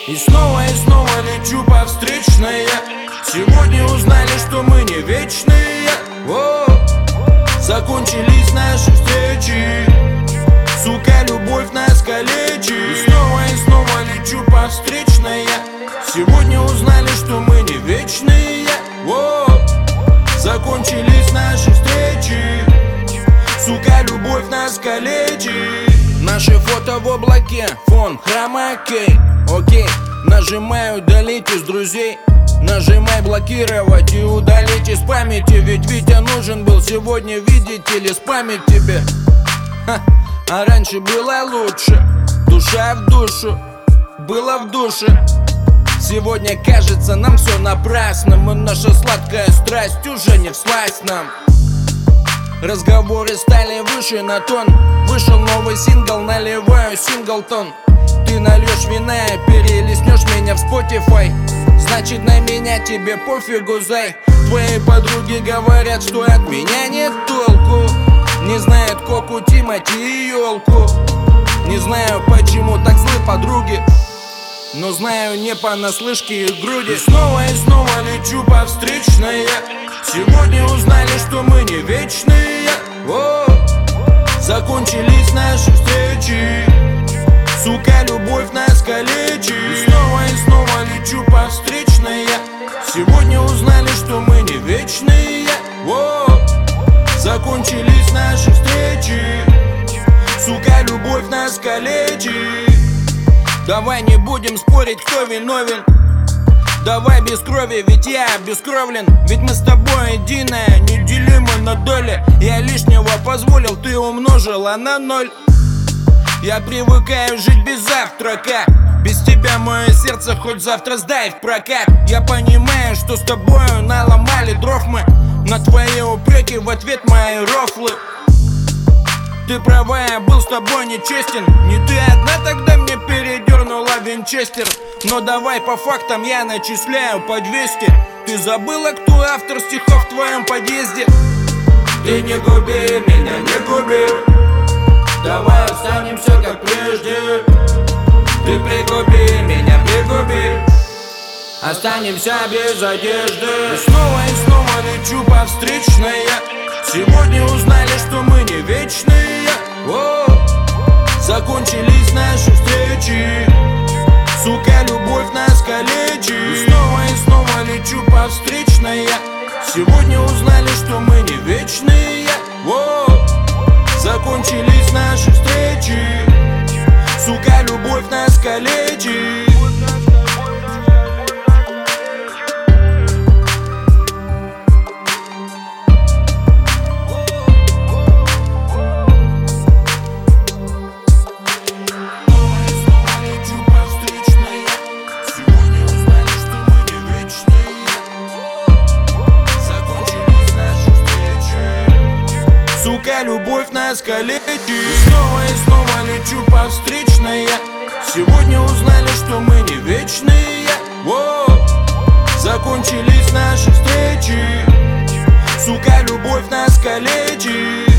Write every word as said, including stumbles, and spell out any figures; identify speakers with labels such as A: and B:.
A: И снова и снова лечу по встречной. Сегодня узнали, что мы не вечные. О, закончились наши встречи. Сука, любовь нас калечит. И снова и снова лечу по встречной. Сегодня узнали, что мы не вечные. О, закончились наши встречи. Сука, любовь нас калечит. Наши фото в облаке, фон хромакей. Окей, нажимаю удалить из друзей. Нажимай блокировать и удалить из памяти. Ведь Витя нужен был сегодня, видите ли, спамить тебе. Ха, а раньше было лучше. Душа в душу, было в душе. Сегодня кажется нам все напрасно. И наша сладкая страсть уже не всласть нам. Разговоры стали выше на тон. Вышел новый сингл, наливаю синглтон. Ты нальешь вина и перелистнешь меня в Spotify. Значит, на меня тебе пофигу, зай. Твои подруги говорят, что от меня нет толку. Не знают Коку, Тимати и Ёлку. Не знаю, почему так злы подруги, но знаю не понаслышке их груди. И снова и снова лечу по встречной. Сегодня узнали, что мы не вечные. О, закончились наши встречи. Сука, любовь нас калечит. И снова и снова лечу по встречной. Сегодня узнали, что мы не вечные. О, закончились наши встречи. Сука, любовь нас калечит. Давай не будем спорить, кто виновен. Давай без крови, ведь я обескровлен. Ведь мы с тобой единое, неделимы на доли. Я лишнего позволил, ты умножила на ноль. Я привыкаю жить без завтрака. Без тебя мое сердце хоть завтра сдай в прокат. Я понимаю, что с тобою наломали дров мы. На твои упреки в ответ мои рофлы. Ты права, я был с тобой нечестен. Не ты одна тогда мне передернула винчестер. Но давай по фактам я начисляю по двести. Ты забыла, кто автор стихов в твоем подъезде? Ты не губи меня, не губи. Давай останемся как прежде. Ты пригуби меня, пригуби. Останемся без одежды. И снова и снова лечу по встречной. Сегодня узнали, что мы не вечные. О, закончились наши встречи. Сука, любовь нас калечит. И снова и снова лечу по встречной. Сегодня узнали, что мы не вечные. О, закончились наши встречи. Сука, любовь нас калечит. Сука, любовь нас калечит. Снова и снова лечу по встречной. Сегодня узнали, что мы не вечные. О, закончились наши встречи. Сука, любовь нас калечит.